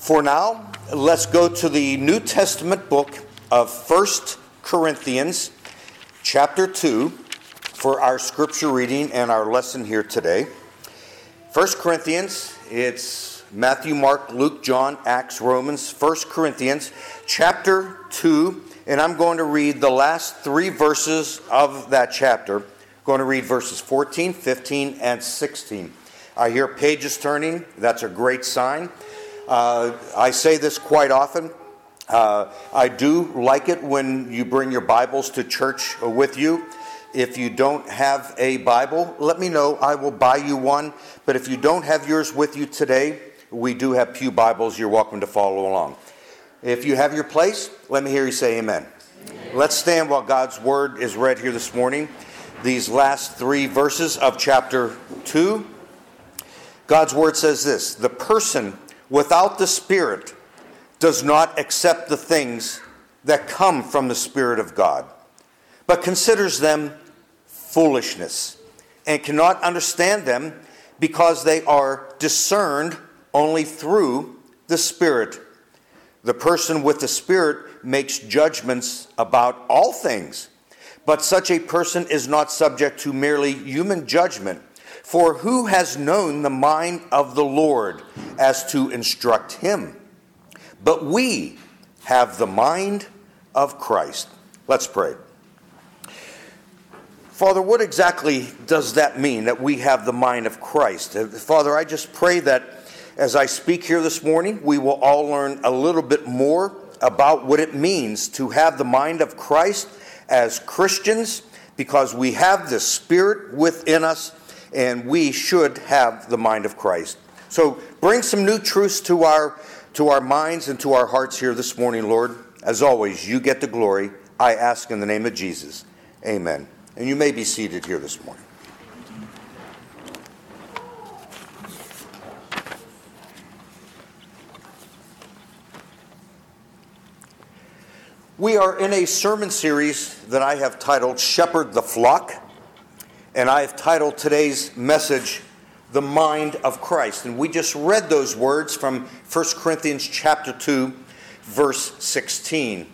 For now, let's go to the New Testament book of 1 Corinthians, chapter 2, for our scripture reading and our lesson here today. 1 Corinthians, it's Matthew, Mark, Luke, John, Acts, Romans. 1 Corinthians, chapter 2, and I'm going to read the last three verses of that chapter. I'm going to read verses 14, 15, and 16. I hear pages turning. That's a great sign. I say this quite often. I do like it when you bring your Bibles to church with you. If you don't have a Bible, let me know. I will buy you one. But if you don't have yours with you today, we do have pew Bibles. You're welcome to follow along. If you have your place, let me hear you say amen. Amen. Let's stand while God's word is read here this morning. These last three verses of chapter 2. God's word says this: the person without the Spirit does not accept the things that come from the Spirit of God, but considers them foolishness, and cannot understand them because they are discerned only through the Spirit. The person with the Spirit makes judgments about all things, but such a person is not subject to merely human judgment. For who has known the mind of the Lord as to instruct him? But we have the mind of Christ. Let's pray. Father, what exactly does that mean, that we have the mind of Christ? Father, I just pray that as I speak here this morning, we will all learn a little bit more about what it means to have the mind of Christ as Christians, because we have the Spirit within us, and we should have the mind of Christ. So bring some new truths to our minds and to our hearts here this morning, Lord. As always, you get the glory. I ask in the name of Jesus. Amen. And you may be seated here this morning. We are in a sermon series that I have titled Shepherd the Flock. And I have titled today's message, The Mind of Christ. And we just read those words from 1 Corinthians chapter 2, verse 16.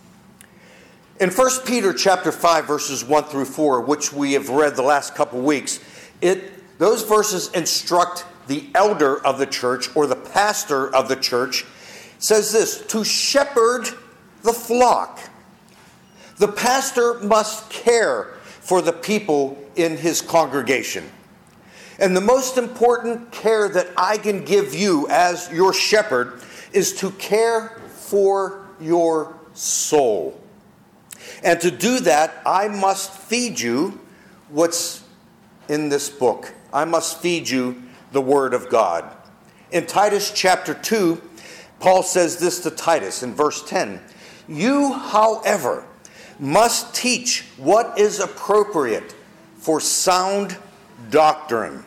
In 1 Peter chapter 5, verses 1 through 4, which we have read the last couple weeks, those verses instruct the elder of the church, or the pastor of the church. It says this: to shepherd the flock. The pastor must care for the people in his congregation. And the most important care that I can give you as your shepherd is to care for your soul. And to do that, I must feed you what's in this book. I must feed you the Word of God. In Titus chapter 2, Paul says this to Titus in verse 10. You, however, must teach what is appropriate for sound doctrine.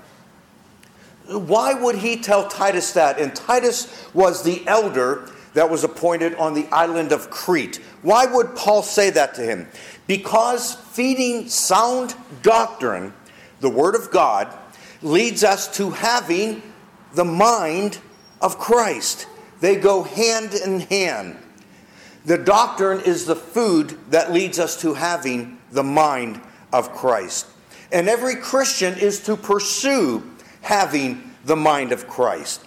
Why would he tell Titus that? And Titus was the elder that was appointed on the island of Crete. Why would Paul say that to him? Because feeding sound doctrine, the Word of God, leads us to having the mind of Christ. They go hand in hand. The doctrine is the food that leads us to having the mind of Christ. And every Christian is to pursue having the mind of Christ.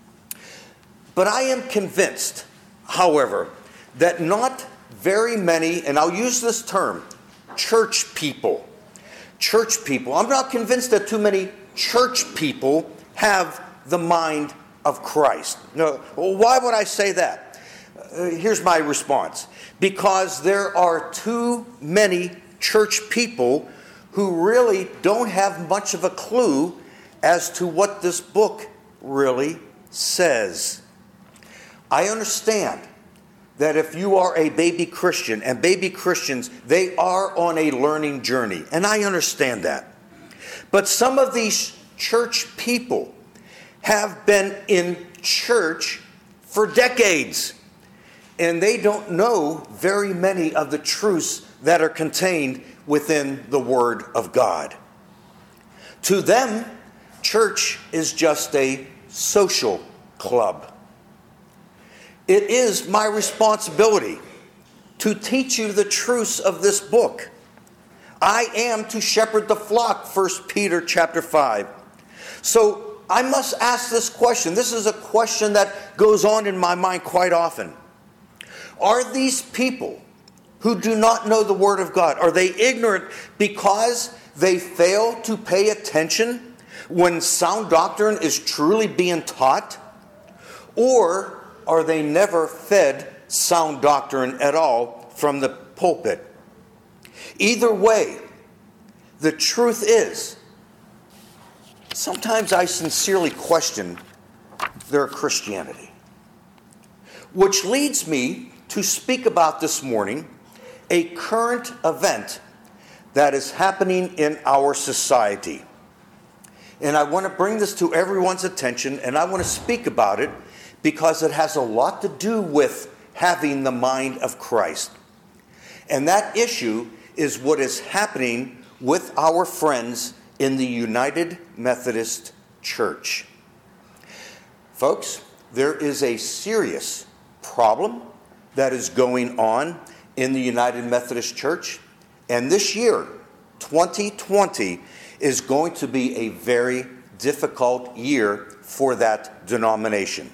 But I am convinced, however, that not very many, and I'll use this term, church people. I'm not convinced that too many church people have the mind of Christ. No, why would I say that? Here's my response. Because there are too many church people who really don't have much of a clue as to what this book really says. I understand that if you are a baby Christian, and baby Christians, they are on a learning journey, and I understand that. But some of these church people have been in church for decades, and they don't know very many of the truths that are contained within the Word of God. To them, church is just a social club. It is my responsibility to teach you the truths of this book. I am to shepherd the flock, 1 Peter chapter 5. So I must ask this question. This is a question that goes on in my mind quite often. Are these people who do not know the Word of God, are they ignorant because they fail to pay attention when sound doctrine is truly being taught? Or are they never fed sound doctrine at all from the pulpit? Either way, the truth is, sometimes I sincerely question their Christianity. Which leads me to speak about this morning a current event that is happening in our society. And I want to bring this to everyone's attention, and I want to speak about it because it has a lot to do with having the mind of Christ. And that issue is what is happening with our friends in the United Methodist Church. Folks, there is a serious problem that is going on in the United Methodist Church, and this year, 2020, is going to be a very difficult year for that denomination.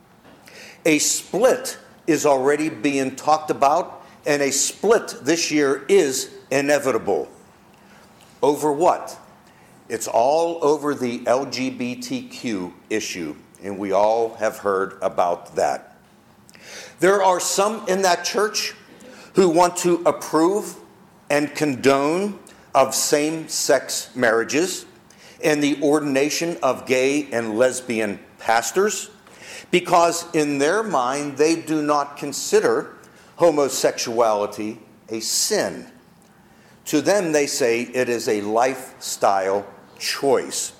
A split is already being talked about, and a split this year is inevitable. Over what? It's all over the LGBTQ issue, and we all have heard about that. There are some in that church who want to approve and condone of same-sex marriages and the ordination of gay and lesbian pastors, because in their mind they do not consider homosexuality a sin. To them, they say it is a lifestyle choice.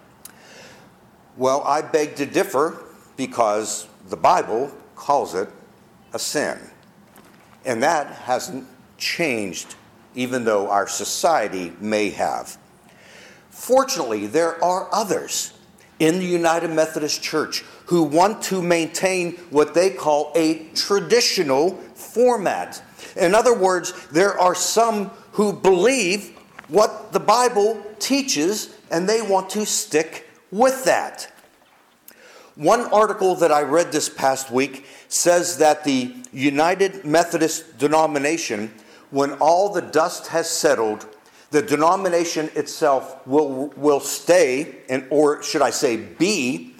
Well, I beg to differ, because the Bible calls it a sin. And that hasn't changed, even though our society may have. Fortunately, there are others in the United Methodist Church who want to maintain what they call a traditional format. In other words, there are some who believe what the Bible teaches, and they want to stick with that. One article that I read this past week says that the United Methodist denomination, when all the dust has settled, the denomination itself will stay, or should I say be,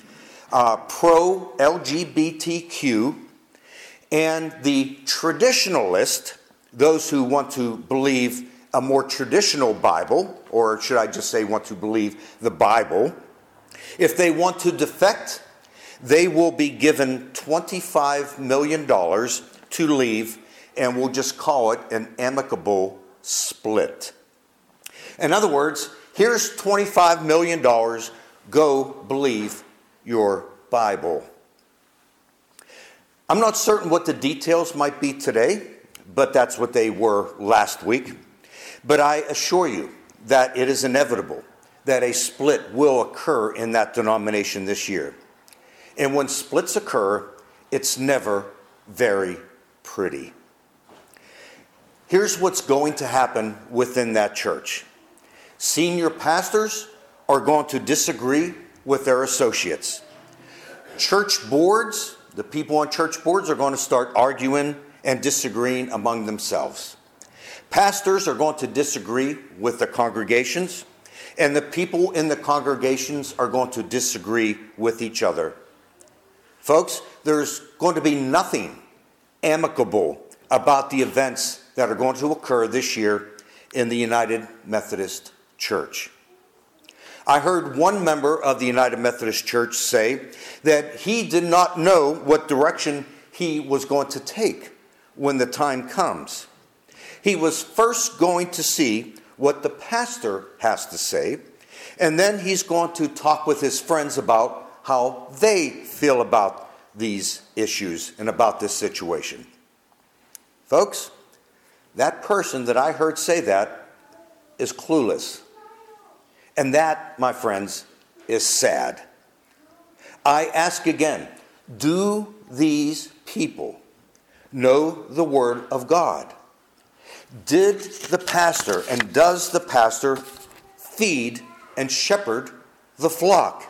pro-LGBTQ, and the traditionalist, those who want to believe a more traditional Bible, or should I just say want to believe the Bible, if they want to defect, they will be given $25 million to leave, and we'll just call it an amicable split. In other words, here's $25 million, go believe your Bible. I'm not certain what the details might be today, but that's what they were last week. But I assure you that it is inevitable that a split will occur in that denomination this year. And when splits occur, it's never very pretty. Here's what's going to happen within that church. Senior pastors are going to disagree with their associates. Church boards, the people on church boards, are going to start arguing and disagreeing among themselves. Pastors are going to disagree with the congregations, and the people in the congregations are going to disagree with each other. Folks, there's going to be nothing amicable about the events that are going to occur this year in the United Methodist Church. I heard one member of the United Methodist Church say that he did not know what direction he was going to take when the time comes. He was first going to see what the pastor has to say, and then he's going to talk with his friends about how they feel about these issues and about this situation. Folks, that person that I heard say that is clueless. And that, my friends, is sad. I ask again, do these people know the Word of God? Did the pastor and does the pastor feed and shepherd the flock?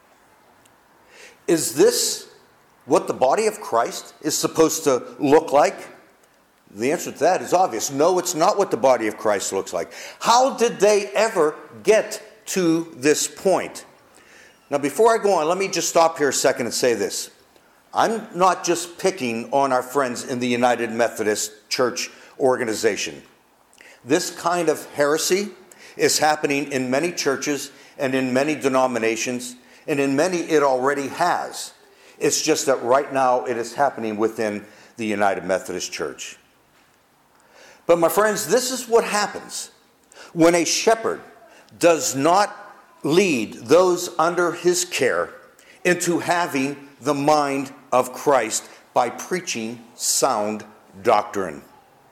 Is this what the body of Christ is supposed to look like? The answer to that is obvious. No, it's not what the body of Christ looks like. How did they ever get to this point? Now, before I go on, let me just stop here a second and say this. I'm not just picking on our friends in the United Methodist Church organization. This kind of heresy is happening in many churches and in many denominations, and in many it already has. It's just that right now it is happening within the United Methodist Church. But my friends, this is what happens when a shepherd does not lead those under his care into having the mind of Christ by preaching sound doctrine.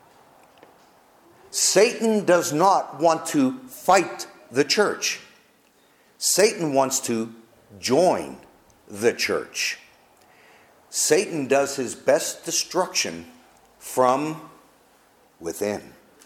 Satan does not want to fight the church. Satan wants to join the church. Satan does his best destruction from within.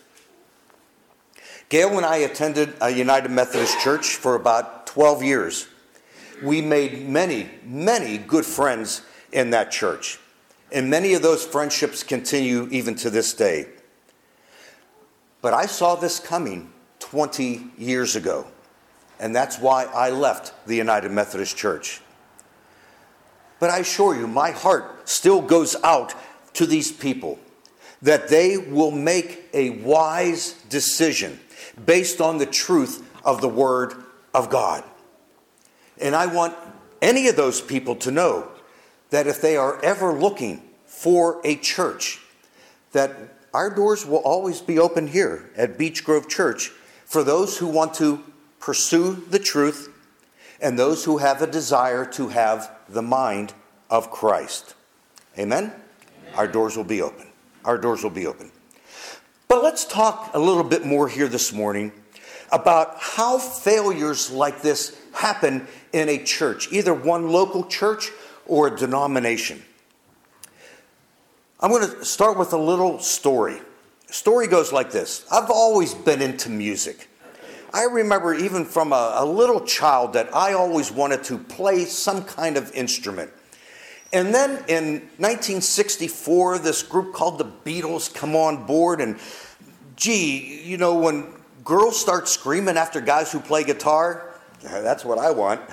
Gail and I attended a United Methodist Church for about 12 years. We made many, many good friends in that church. And many of those friendships continue even to this day. But I saw this coming 20 years ago. And that's why I left the United Methodist Church. But I assure you, my heart still goes out to these people, that they will make a wise decision based on the truth of the Word of God. And I want any of those people to know that if they are ever looking for a church, that our doors will always be open here at Beech Grove Church for those who want to pursue the truth and those who have a desire to have the mind of Christ. Amen? Amen. Our doors will be open. Our doors will be open. But let's talk a little bit more here this morning about how failures like this happen in a church, either one local church or a denomination. I'm going to start with a little story. The story goes like this. I've always been into music. I remember even from a little child that I always wanted to play some kind of instrument. And then in 1964, this group called the Beatles come on board. And gee, you know, when girls start screaming after guys who play guitar, that's what I want.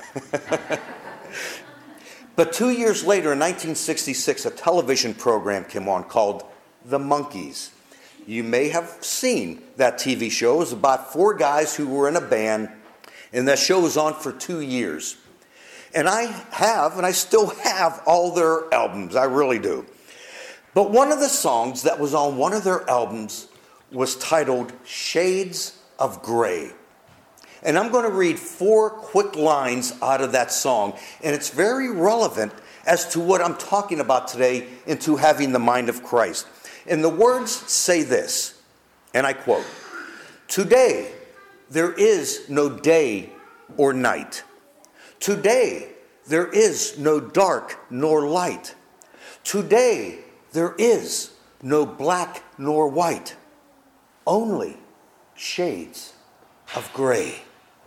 But 2 years later, in 1966, a television program came on called The Monkees. You may have seen that TV show. It was about 4 guys who were in a band, and that show was on for 2 years. And I still have all their albums. I really do. But one of the songs that was on one of their albums was titled Shades of Grey. And I'm going to read 4 quick lines out of that song. And it's very relevant as to what I'm talking about today into having the mind of Christ. And the words say this, and I quote, "Today there is no day or night. Today there is no dark nor light. Today there is no black nor white. Only shades of gray."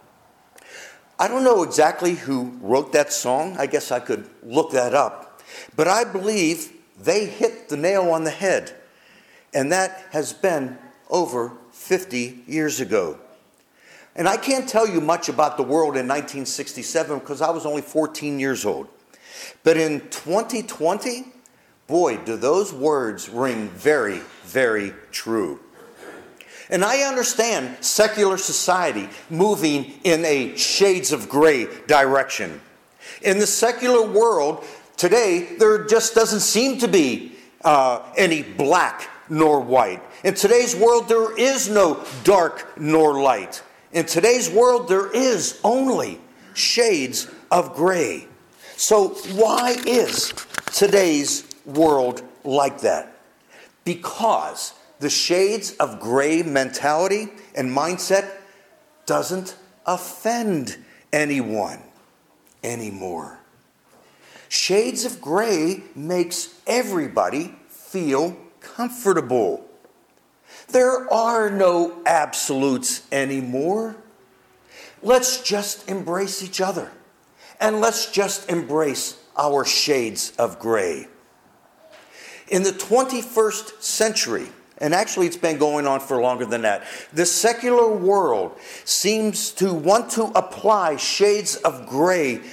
I don't know exactly who wrote that song. I guess I could look that up. But I believe they hit the nail on the head. And that has been over 50 years ago. And I can't tell you much about the world in 1967 because I was only 14 years old. But in 2020, boy, do those words ring very, very true. And I understand secular society moving in a shades of gray direction. In the secular world today, there just doesn't seem to be any black nor white. In today's world, there is no dark nor light. In today's world, there is only shades of gray. So why is today's world like that? Because the shades of gray mentality and mindset doesn't offend anyone anymore. Shades of gray makes everybody feel comfortable. There are no absolutes anymore. Let's just embrace each other. And let's just embrace our shades of gray. In the 21st century, and actually it's been going on for longer than that, the secular world seems to want to apply shades of gray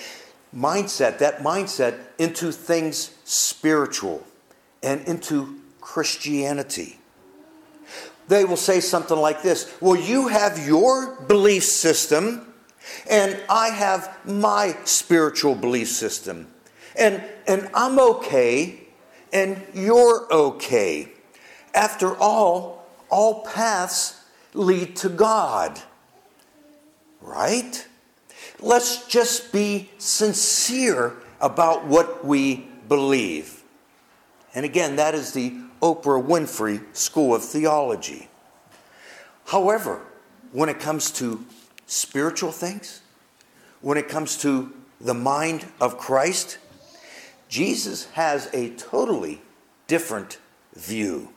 mindset into things spiritual and into Christianity. They will say something like this: well, you have your belief system and I have my spiritual belief system. And I'm okay and you're okay. After all paths lead to God. Right? Let's just be sincere about what we believe. And again, that is the Oprah Winfrey School of Theology. However, when it comes to spiritual things, when it comes to the mind of Christ, Jesus has a totally different view.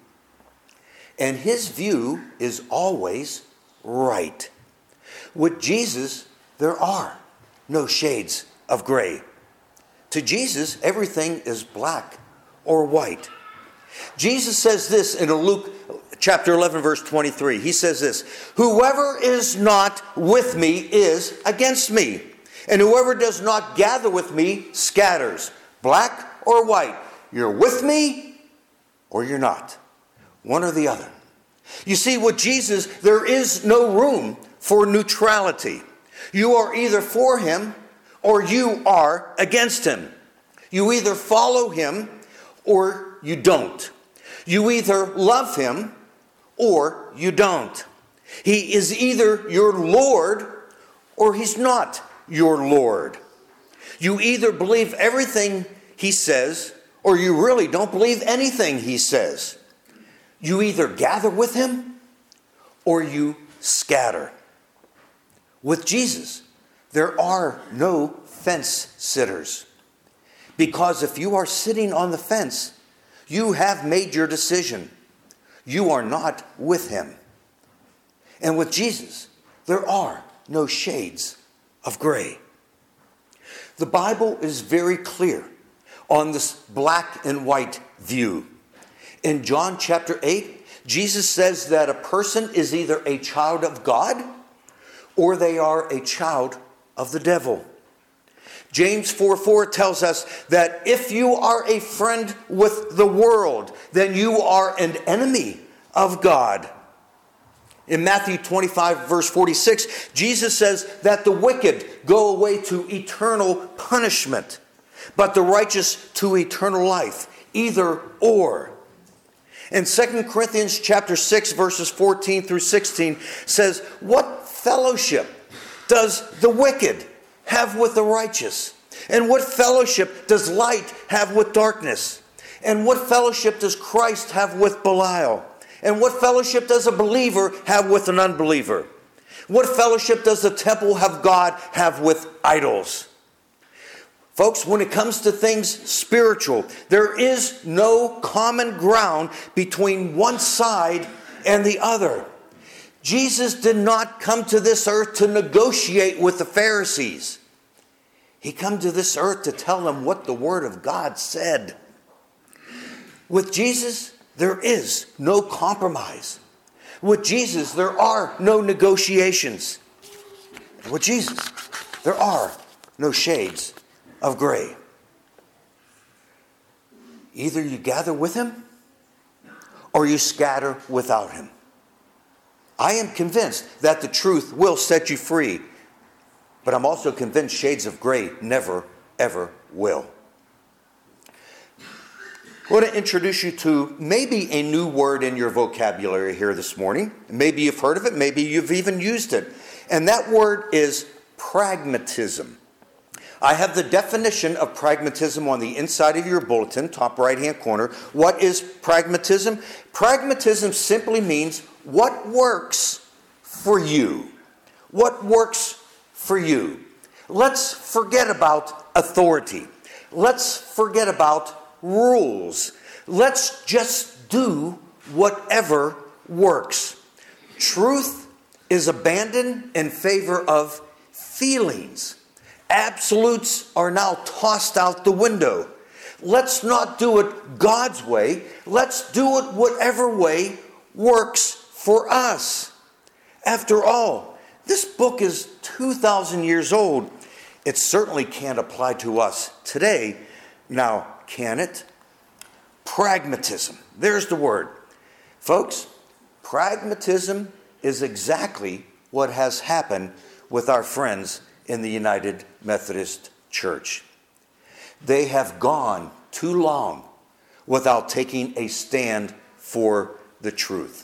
And his view is always right. With Jesus, there are no shades of gray. To Jesus, everything is black or white. Jesus says this in Luke chapter 11, verse 23. He says this: whoever is not with me is against me, and whoever does not gather with me scatters. Black or white. You're with me or you're not. One or the other. You see, with Jesus, there is no room for neutrality. You are either for him or you are against him. You either follow him or you don't. You either love him or you don't. He is either your Lord or he's not your Lord. You either believe everything he says or you really don't believe anything he says. You either gather with him or you scatter. With Jesus, there are no fence sitters. Because if you are sitting on the fence, you have made your decision. You are not with him. And with Jesus, there are no shades of gray. The Bible is very clear on this black and white view. In John chapter 8, Jesus says that a person is either a child of God or they are a child of the devil. James 4:4 tells us that if you are a friend with the world, then you are an enemy of God. In Matthew 25, verse 46, Jesus says that the wicked go away to eternal punishment, but the righteous to eternal life, either or. And 2 Corinthians chapter 6, verses 14 through 16 says, what fellowship does the wicked have with the righteous? And what fellowship does light have with darkness? And what fellowship does Christ have with Belial? And what fellowship does a believer have with an unbeliever? What fellowship does the temple of God have with idols? Folks, when it comes to things spiritual, there is no common ground between one side and the other. Jesus did not come to this earth to negotiate with the Pharisees. He came to this earth to tell them what the Word of God said. With Jesus, there is no compromise. With Jesus, there are no negotiations. With Jesus, there are no shades of gray. Either you gather with him or you scatter without him. I am convinced that the truth will set you free, but I'm also convinced shades of gray never, ever will. I want to introduce you to maybe a new word in your vocabulary here this morning. Maybe you've heard of it, maybe you've even used it. And that word is pragmatism. I have the definition of pragmatism on the inside of your bulletin, top right-hand corner. What is pragmatism? Pragmatism simply means what works for you. What works for you. Let's forget about authority. Let's forget about rules. Let's just do whatever works. Truth is abandoned in favor of feelings. Absolutes are now tossed out the window. Let's not do it God's way. Let's do it whatever way works for us. After all, this book is 2,000 years old. It certainly can't apply to us today. Now, can it? Pragmatism. There's the word. Folks, pragmatism is exactly what has happened with our friends in the United Methodist Church. They have gone too long without taking a stand for the truth.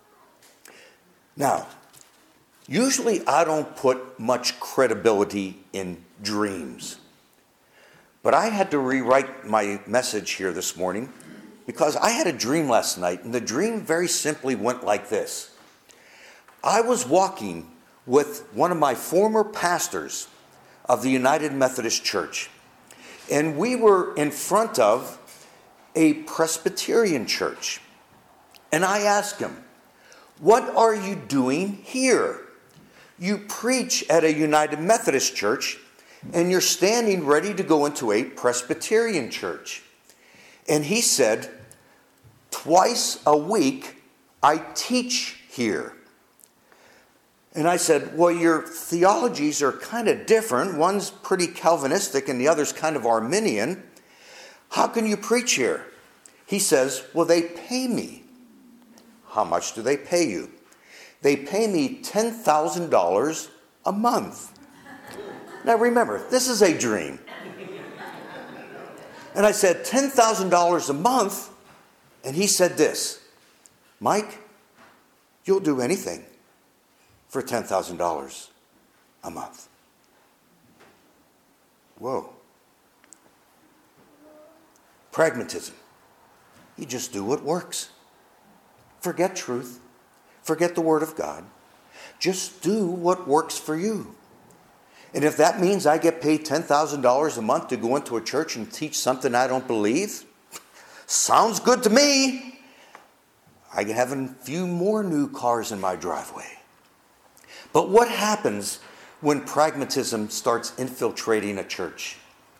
Now, usually I don't put much credibility in dreams. But I had to rewrite my message here this morning because I had a dream last night, and the dream very simply went like this. I was walking with one of my former pastors of the United Methodist Church, and we were in front of a Presbyterian church. And I asked him, "What are you doing here? You preach at a United Methodist church, and you're standing ready to go into a Presbyterian church." And he said, "Twice a week I teach here." And I said, "Well, your theologies are kind of different. One's pretty Calvinistic and the other's kind of Arminian. How can you preach here?" He says, "Well, they pay me." "How much do they pay you?" "They pay me $10,000 a month." Now remember, this is a dream. And I said, $10,000 a month? And he said this, "Mike, you'll do anything for $10,000 a month." Whoa. Pragmatism. You just do what works. Forget truth. Forget the Word of God. Just do what works for you. And if that means I get paid $10,000 a month to go into a church and teach something I don't believe, sounds good to me. I can have a few more new cars in my driveway. But what happens when pragmatism starts infiltrating a church?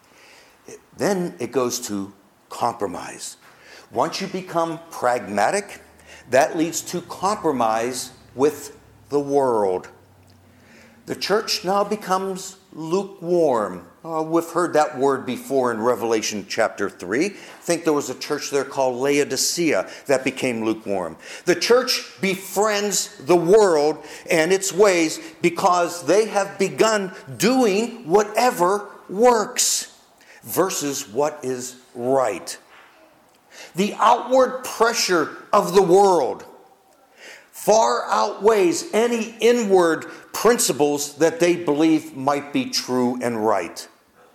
Then it goes to compromise. Once you become pragmatic, that leads to compromise with the world. The church now becomes lukewarm. We've heard that word before in Revelation chapter 3. I think there was a church there called Laodicea that became lukewarm. The church befriends the world and its ways because they have begun doing whatever works versus what is right. The outward pressure of the world far outweighs any inward principles that they believe might be true and right.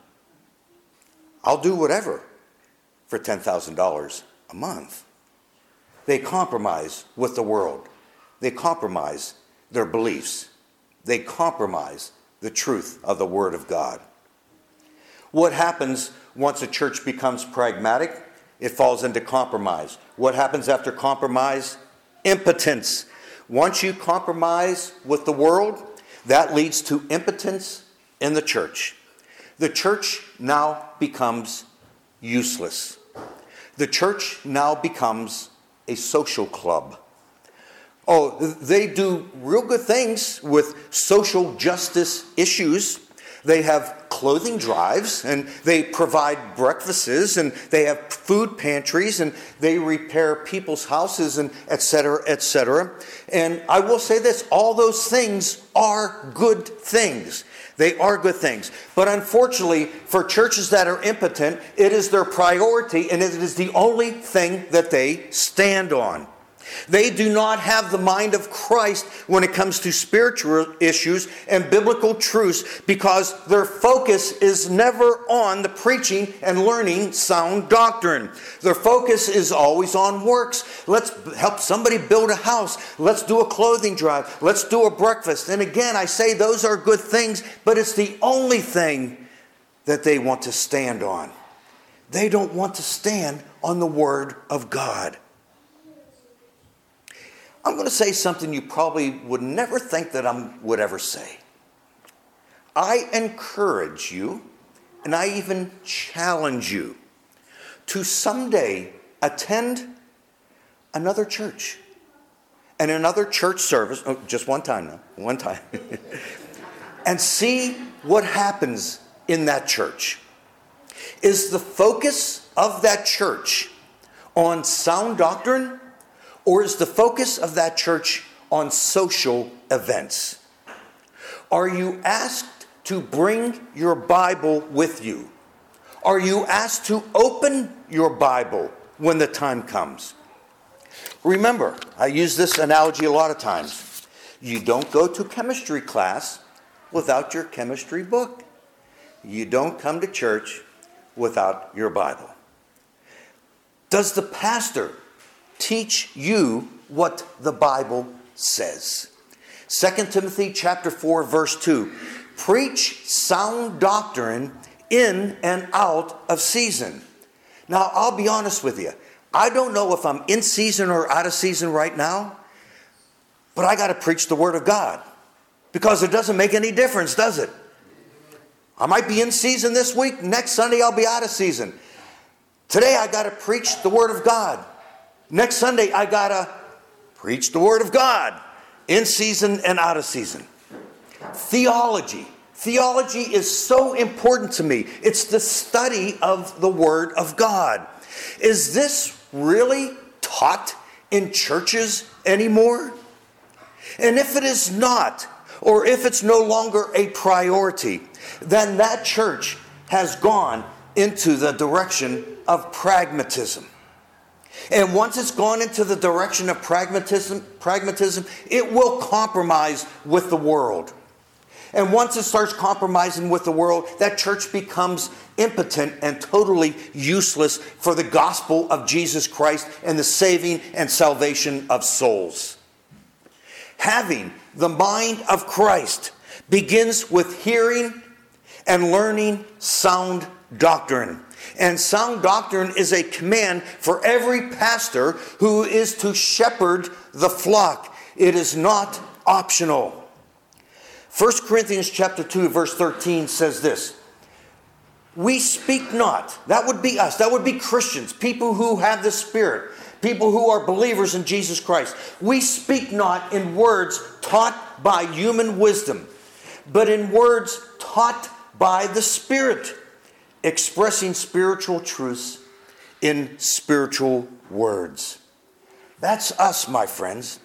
I'll do whatever for $10,000 a month. They compromise with the world. They compromise their beliefs. They compromise the truth of the Word of God. What happens once a church becomes pragmatic? It falls into compromise. What happens after compromise? Impotence. Once you compromise with the world, that leads to impotence in the church. The church now becomes useless. The church now becomes a social club. Oh, they do real good things with social justice issues. They have clothing drives, and they provide breakfasts, and they have food pantries, and they repair people's houses, and et cetera, et cetera. And I will say this, all those things are good things. They are good things. But unfortunately, for churches that are impotent, it is their priority, and it is the only thing that they stand on. They do not have the mind of Christ when it comes to spiritual issues and biblical truths because their focus is never on the preaching and learning sound doctrine. Their focus is always on works. Let's help somebody build a house. Let's do a clothing drive. Let's do a breakfast. And again, I say those are good things, but it's the only thing that they want to stand on. They don't want to stand on the Word of God. I'm going to say something you probably would never think that I would ever say. I encourage you, and I even challenge you, to someday attend another church and another church service, just one time now, one time, and see what happens in that church. Is the focus of that church on sound doctrine, or is the focus of that church on social events? Are you asked to bring your Bible with you? Are you asked to open your Bible when the time comes? Remember, I use this analogy a lot of times. You don't go to chemistry class without your chemistry book. You don't come to church without your Bible. Does the pastor teach you what the Bible says? 2 Timothy chapter 4, verse 2. Preach sound doctrine in and out of season. Now, I'll be honest with you. I don't know if I'm in season or out of season right now, but I got to preach the Word of God, because it doesn't make any difference, does it? I might be in season this week. Next Sunday, I'll be out of season. Today, I got to preach the Word of God. Next Sunday, I got to preach the Word of God, in season and out of season. Theology. Theology is so important to me. It's the study of the Word of God. Is this really taught in churches anymore? And if it is not, or if it's no longer a priority, then that church has gone into the direction of pragmatism. And once it's gone into the direction of pragmatism, it will compromise with the world. And once it starts compromising with the world, that church becomes impotent and totally useless for the gospel of Jesus Christ and the saving and salvation of souls. Having the mind of Christ begins with hearing and learning sound doctrine. And sound doctrine is a command for every pastor who is to shepherd the flock. It is not optional. 1 Corinthians chapter 2, verse 13 says this. We speak not. That would be us. That would be Christians, people who have the Spirit, people who are believers in Jesus Christ. We speak not in words taught by human wisdom, but in words taught by the Spirit, expressing spiritual truths in spiritual words. That's us, my friends.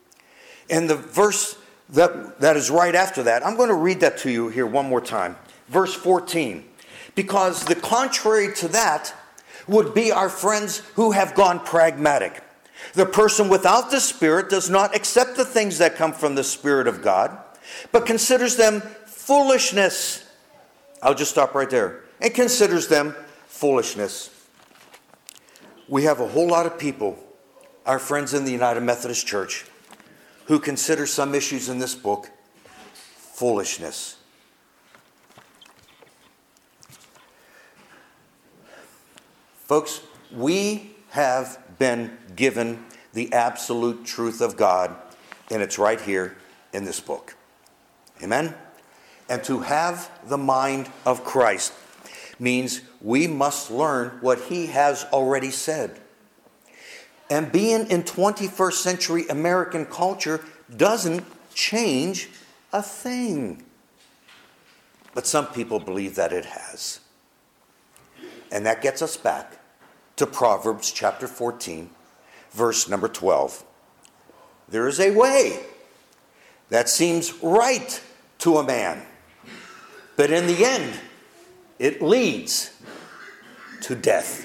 And the verse that is right after that, I'm going to read that to you here one more time. Verse 14. Because the contrary to that would be our friends who have gone pragmatic. The person without the Spirit does not accept the things that come from the Spirit of God, but considers them foolishness. I'll just stop right there. And considers them foolishness. We have a whole lot of people, our friends in the United Methodist Church, who consider some issues in this book foolishness. Folks, we have been given the absolute truth of God, and it's right here in this book. Amen? And to have the mind of Christ means we must learn what He has already said. And being in 21st century American culture doesn't change a thing. But some people believe that it has. And that gets us back to Proverbs chapter 14, verse number 12. There is a way that seems right to a man, but in the end, it leads to death.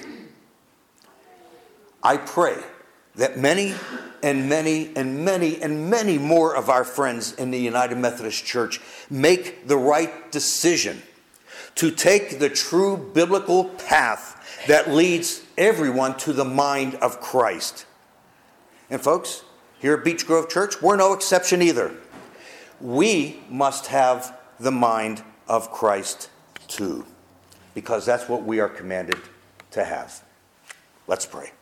I pray that many and many and many and many more of our friends in the United Methodist Church make the right decision to take the true biblical path that leads everyone to the mind of Christ. And folks, here at Beech Grove Church, we're no exception either. We must have the mind of Christ too, because that's what we are commanded to have. Let's pray.